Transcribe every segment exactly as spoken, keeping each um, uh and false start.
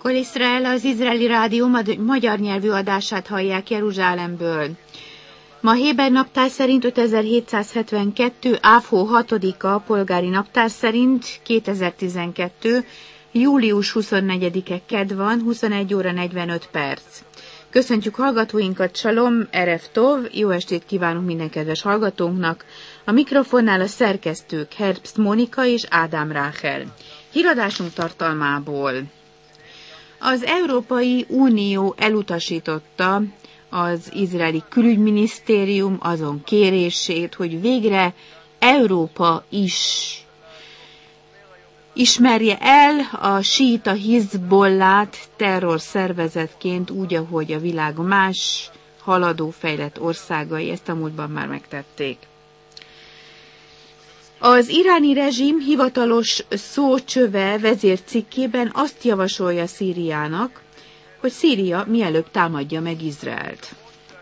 Kol Israel, az izraeli rádió magyar nyelvű adását hallják Jeruzsálemből. Ma Héber naptár szerint ötezer-hétszázhetvenkettő. áv-hó hatodika, polgári naptár szerint kétezer-tizenkettő. július huszonnegyedike kedd van, huszonegy óra negyvenöt perc. Köszöntjük hallgatóinkat, Salom, Erev Tov, jó estét kívánunk minden kedves hallgatónknak. A mikrofonnál a szerkesztők Herbst Mónika és Ádám Ráhel. Híradásunk tartalmából. Az Európai Unió elutasította az izraeli külügyminisztérium azon kérését, hogy végre Európa is ismerje el a síita Hizbollát terrorszervezetként úgy, ahogy a világ más haladó fejlett országai ezt a múltban már megtették. Az iráni rezsim hivatalos szócsöve vezércikkében azt javasolja Szíriának, hogy Szíria mielőbb támadja meg Izraelt.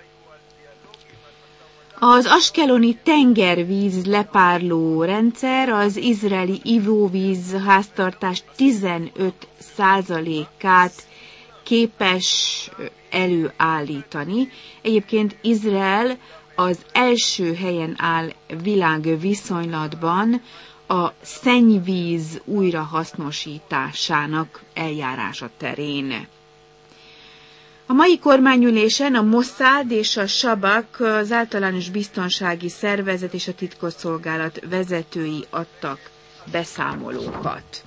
Az askeloni tengervíz lepárló rendszer az izraeli ivóvíz háztartás tizenöt százalékát képes előállítani. Egyébként Izrael az első helyen áll világviszonylatban a szennyvíz újrahasznosításának eljárása terén. A mai kormányülésen a Mossad és a Sabak, az általános biztonsági szervezet és a titkosszolgálat vezetői adtak beszámolókat.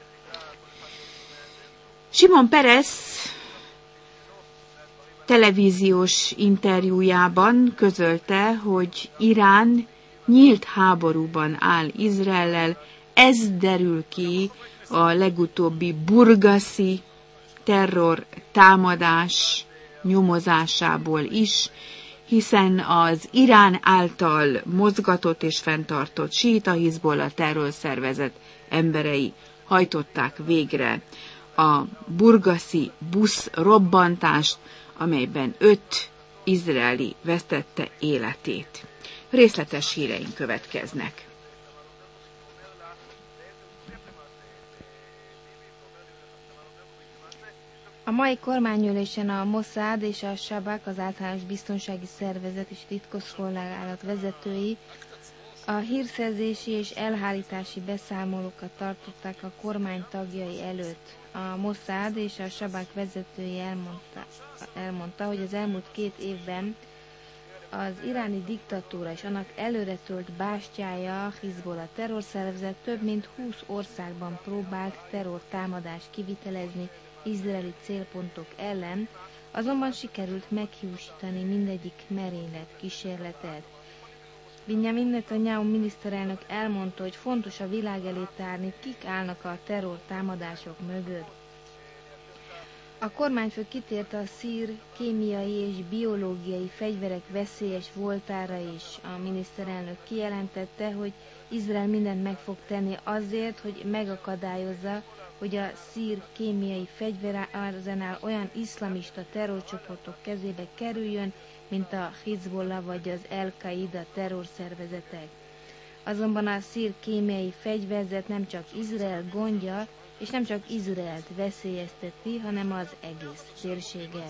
Simon Peres televíziós interjújában közölte, hogy Irán nyílt háborúban áll Izraellel. Ez derül ki a legutóbbi burgaszi terror támadás nyomozásából is, hiszen az Irán által mozgatott és fenntartott síita Hizbollah terrorszervezet emberei hajtották végre a burgaszi busz robbantást, amelyben öt izraeli vesztette életét. Részletes híreink következnek. A mai kormányülésen a Mossad és a Sabak, az általános biztonsági szervezet és titkosszolgálat vezetői a hírszerzési és elhárítási beszámolókat tartották a kormány tagjai előtt. A Mossad és a Sabak vezetői elmondta, elmondta, hogy az elmúlt két évben az iráni diktatúra és annak előretölt bástyája, Hizbollah terrorszervezet több mint húsz országban próbált terrortámadást kivitelezni izraeli célpontok ellen, azonban sikerült meghiúsítani mindegyik merénylet kísérletet. Benjamin Netanyahu miniszterelnök elmondta, hogy fontos a világ elé tárni, kik állnak a terrortámadások mögött. A kormányfő kitért a szír kémiai és biológiai fegyverek veszélyes voltára is. A miniszterelnök kijelentette, hogy Izrael mindent meg fog tenni azért, hogy megakadályozza, hogy a szír kémiai fegyverarzenál olyan iszlamista terrorcsoportok kezébe kerüljön, mint a Hizbollah vagy az El-Qaida terrorszervezetek. Azonban a szír kémiai fegyverzet nem csak Izrael gondja, és nem csak Izraelt veszélyezteti, hanem az egész térséget.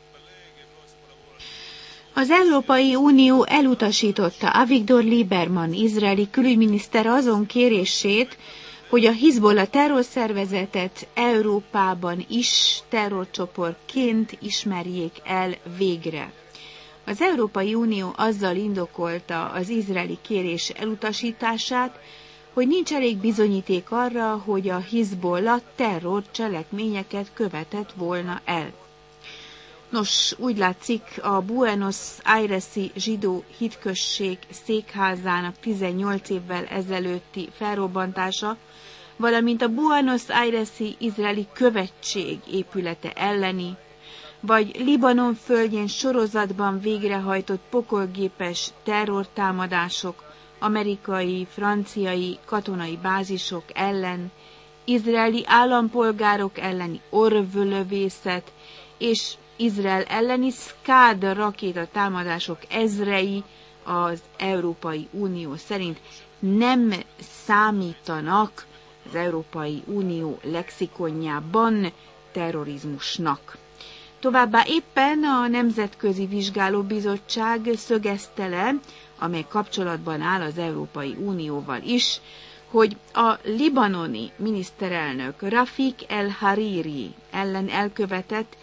Az Európai Unió elutasította Avigdor Lieberman izraeli külügyminiszter azon kérését, hogy a Hizbollah terrorszervezetet Európában is terrorcsoportként ismerjék el végre. Az Európai Unió azzal indokolta az izraeli kérés elutasítását, hogy nincs elég bizonyíték arra, hogy a Hizbollah terrorcselekményeket követett volna el. Nos, úgy látszik, a Buenos Aires-i zsidó hitközség székházának tizennyolc évvel ezelőtti felrobbantása, valamint a Buenos Aires-i izraeli követség épülete elleni, vagy Libanon földjén sorozatban végrehajtott pokolgépes terrortámadások amerikai, franciai katonai bázisok ellen, izraeli állampolgárok elleni orvlövészet és Izrael elleni Scad rakétatámadások ezrei az Európai Unió szerint nem számítanak az Európai Unió lexikonjában terrorizmusnak. Továbbá éppen a Nemzetközi Vizsgálóbizottság szögezte le, amely kapcsolatban áll az Európai Unióval is, hogy a libanoni miniszterelnök Rafik el-Hariri ellen elkövetett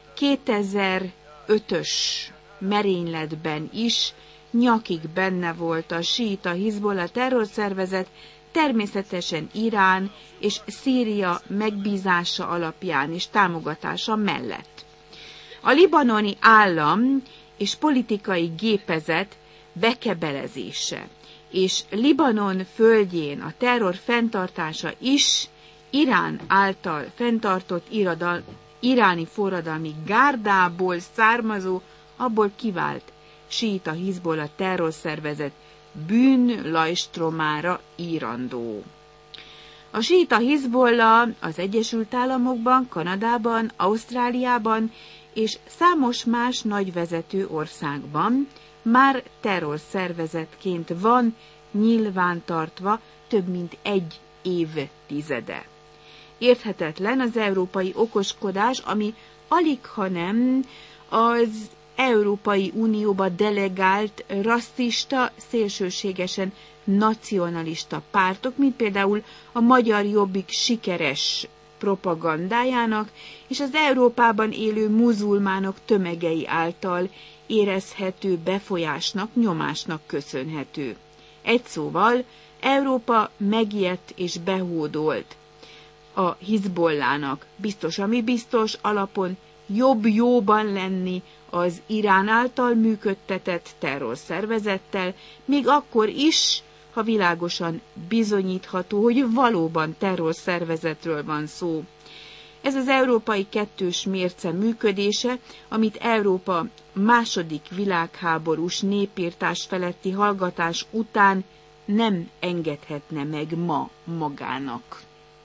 kétezer-ötös merényletben is nyakig benne volt a síita Hizbollah terrorszervezet, természetesen Irán és Szíria megbízása alapján és támogatása mellett. A libanoni állam és politikai gépezet bekebelezése és Libanon földjén a terror fenntartása is Irán által fenntartott iradal, iráni forradalmi gárdából származó, abból kivált síita Hizbollah terrorszervezet bűnlajstromára írandó. A síita Hizbollah az Egyesült Államokban, Kanadában, Ausztráliában és számos más nagyvezető országban már terrorszervezetként van nyilvántartva több mint egy évtizede. Érthetetlen az európai okoskodás, ami alighanem az Európai Unióba delegált rasszista, szélsőségesen nacionalista pártok, mint például a Magyar Jobbik sikeres propagandájának és az Európában élő muzulmánok tömegei által érezhető befolyásnak, nyomásnak köszönhető. Egy szóval, Európa megijedt és behódolt a Hizbollának. Biztos, ami biztos, alapon jobb jóban lenni az Irán által működtetett terrorszervezettel, még akkor is, ha világosan bizonyítható, hogy valóban terrorszervezetről van szó. Ez az európai kettős mérce működése, amit Európa második világháborús népirtás feletti hallgatás után nem engedhetne meg ma magának.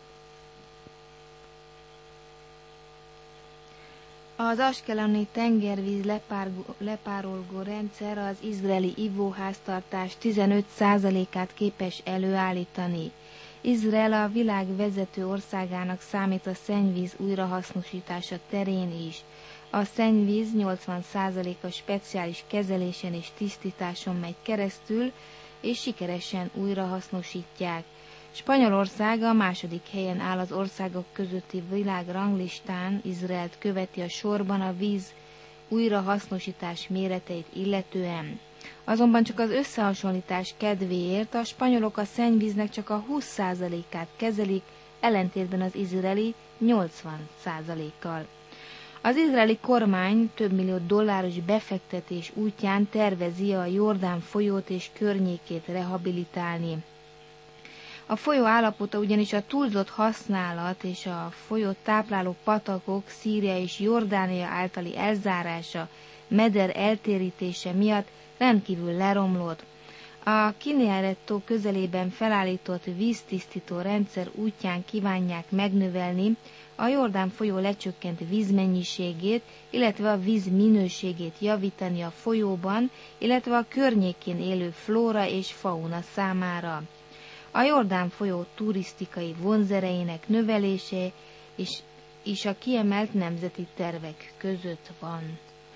Az askeloni tengervíz lepárgó, lepárolgó rendszer az izraeli ivóháztartás tizenöt százalékát képes előállítani. Izrael a világ vezető országának számít a szennyvíz újrahasznosítása terén is. A szennyvíz nyolcvan százaléka speciális kezelésen és tisztításon megy keresztül, és sikeresen újrahasznosítják. Spanyolország a második helyen áll az országok közötti világranglistán, Izraelt követi a sorban a víz újrahasznosítás méreteit illetően. Azonban csak az összehasonlítás kedvéért a spanyolok a szennyvíznek csak a húsz százalékát kezelik, ellentétben az izraeli nyolcvan százalékkal. Az izraeli kormány több millió dolláros befektetés útján tervezi a Jordán folyót és környékét rehabilitálni. A folyó állapota ugyanis a túlzott használat és a folyót tápláló patakok Szíria és Jordánia általi elzárása, meder eltérítése miatt rendkívül leromlott. A Kineret-tó közelében felállított víztisztító rendszer útján kívánják megnövelni a Jordán folyó lecsökkent vízmennyiségét, illetve a víz minőségét javítani a folyóban, illetve a környékén élő flóra és fauna számára. A Jordán folyó turisztikai vonzerejének növelése és, és a kiemelt nemzeti tervek között van.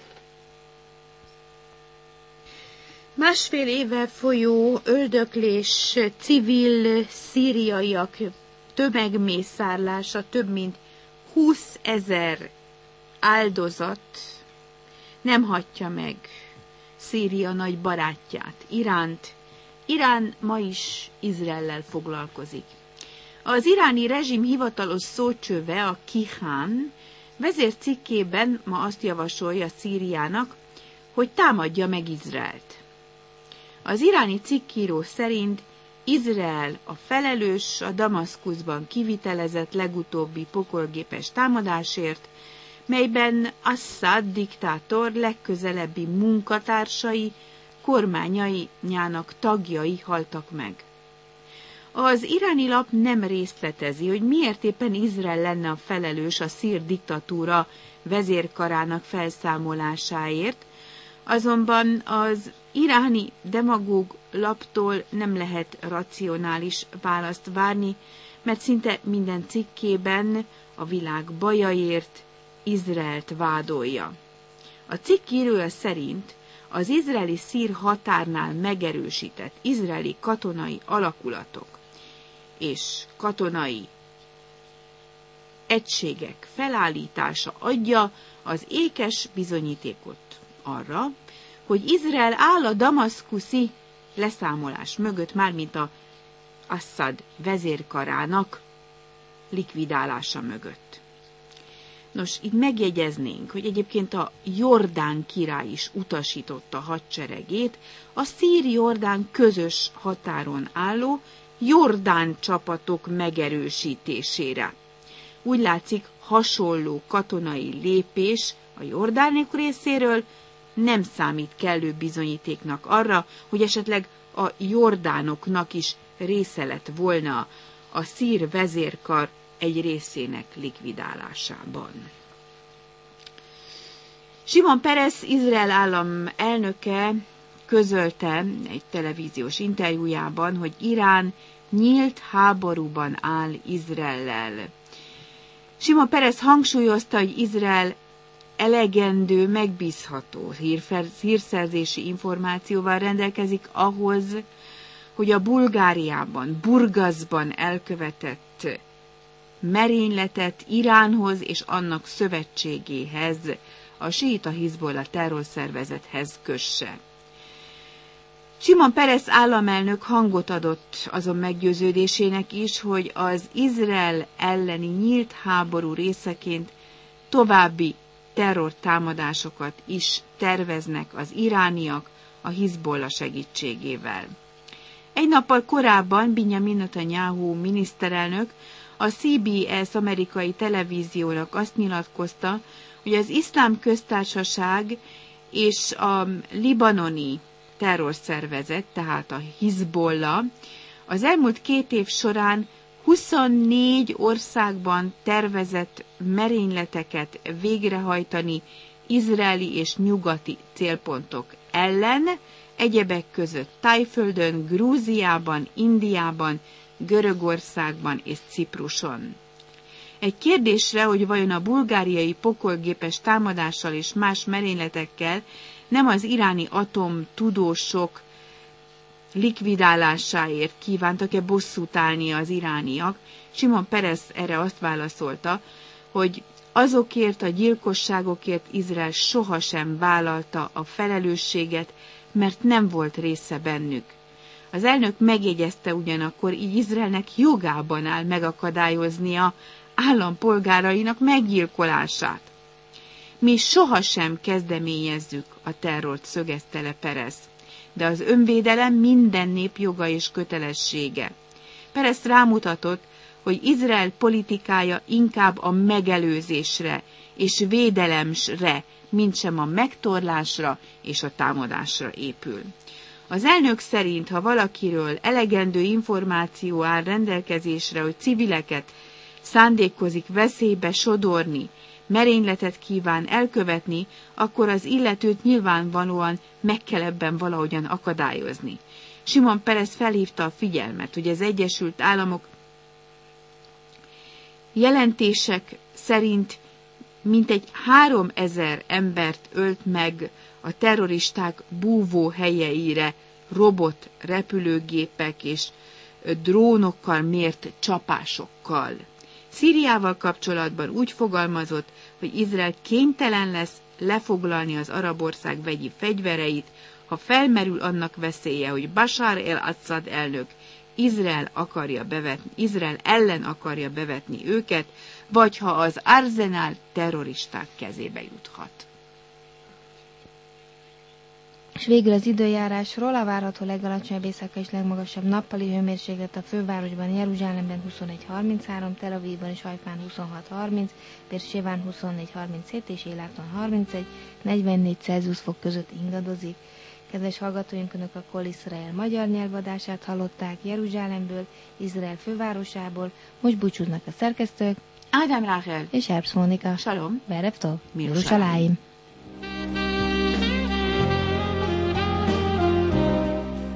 Másfél éve folyó öldöklés, civil szíriaiak tömegmészárlása, több mint húszezer áldozat nem hagyja meg Szíria nagy barátját, Iránt. Irán ma is Izraellel foglalkozik. Az iráni rezsim hivatalos szócsöve, a Kihán, vezércikkében ma azt javasolja Szíriának, hogy támadja meg Izraelt. Az iráni cikkíró szerint Izrael a felelős a Damaszkuszban kivitelezett legutóbbi pokolgépes támadásért, melyben Assad diktátor legközelebbi munkatársai, kormányainak tagjai haltak meg. Az iráni lap nem részletezi, hogy miért éppen Izrael lenne a felelős a szír diktatúra vezérkarának felszámolásáért, azonban az iráni demagóg laptól nem lehet racionális választ várni, mert szinte minden cikkében a világ bajaért Izraelt vádolja. A cikk írója szerint az izraeli-szír határnál megerősített izraeli katonai alakulatok és katonai egységek felállítása adja az ékes bizonyítékot arra, hogy Izrael áll a damaszkuszi leszámolás mögött, mármint a Assad vezérkarának likvidálása mögött. Nos, itt megjegyeznénk, hogy egyébként a Jordán király is utasította hadseregét a szír-jordán közös határon álló Jordán csapatok megerősítésére. Úgy látszik, hasonló katonai lépés a jordánék részéről nem számít kellő bizonyítéknak arra, hogy esetleg a jordánoknak is része lett volna a szír vezérkar egy részének likvidálásában. Simon Peres, Izrael állam elnöke közölte egy televíziós interjújában, hogy Irán nyílt háborúban áll Izraellel. Simon Peres hangsúlyozta, hogy Izrael elegendő, megbízható hírszerzési információval rendelkezik ahhoz, hogy a Bulgáriában, Burgaszban elkövetett merényletet Iránhoz és annak szövetségéhez, a síita Hizbollah terrorszervezethez kösse. Simon Peres államelnök hangot adott azon meggyőződésének is, hogy az Izrael elleni nyílt háború részeként további terrortámadásokat is terveznek az irániak a Hizbollah segítségével. Egy nappal korábban Benjamin Netanyahu miniszterelnök a cé bé es amerikai televíziónak azt nyilatkozta, hogy az iszlám köztársaság és a libanoni terrorszervezet, tehát a Hizbollah az elmúlt két év során huszonnégy országban tervezett merényleteket végrehajtani izraeli és nyugati célpontok ellen, egyebek között Tájföldön, Grúziában, Indiában, Görögországban és Cipruson. Egy kérdésre, hogy vajon a bulgáriai pokolgépes támadással és más merényletekkel nem az iráni atomtudósok likvidálásáért kívántak-e bosszút állni az irániak, Simon Peres erre azt válaszolta, hogy azokért a gyilkosságokért Izrael sohasem vállalta a felelősséget, mert nem volt része bennük. Az elnök megjegyezte ugyanakkor, így Izraelnek jogában áll megakadályoznia állampolgárainak meggyilkolását. Mi sohasem kezdeményezzük a terrort, szögezte le Peres, de az önvédelem minden nép joga és kötelessége. Peres rámutatott, hogy Izrael politikája inkább a megelőzésre és védelemre, mintsem a megtorlásra és a támadásra épül. Az elnök szerint, ha valakiről elegendő információ áll rendelkezésre, hogy civileket szándékozik veszélybe sodorni, merényletet kíván elkövetni, akkor az illetőt nyilvánvalóan meg kell ebben valahogyan akadályozni. Simon Peres felhívta a figyelmet, hogy az Egyesült Államok jelentések szerint mintegy háromezer embert ölt meg a terroristák búvó helyeire robot repülőgépek és drónokkal mért csapásokkal. Szíriával kapcsolatban úgy fogalmazott, hogy Izrael kénytelen lesz lefoglalni az arab ország vegyi fegyvereit, ha felmerül annak veszélye, hogy Bashar el-Assad elnök Izrael, akarja bevetni, Izrael ellen akarja bevetni őket, vagy ha az arzenál terroristák kezébe juthat. És végül az időjárásról: a várható legalacsonyabb éjszaka és legmagasabb nappali hőmérséklet a fővárosban, Jeruzsálemben huszonegy harminchárom, Tel Avivban és Hajfán huszonhat harminc, Bérsébán huszonnégy harminchét és Éláton harmincegy, negyvennégy Celsius fok között ingadozik. Kedves hallgatóink, Önök a Kol Israel magyar nyelvadását hallották Jeruzsálemből, Izrael fővárosából. Most búcsúznak a szerkesztők, Ádám Ráhel és Herbst Mónika. Salom, Berev Tov, Mirushalayim. Jeruzsálem.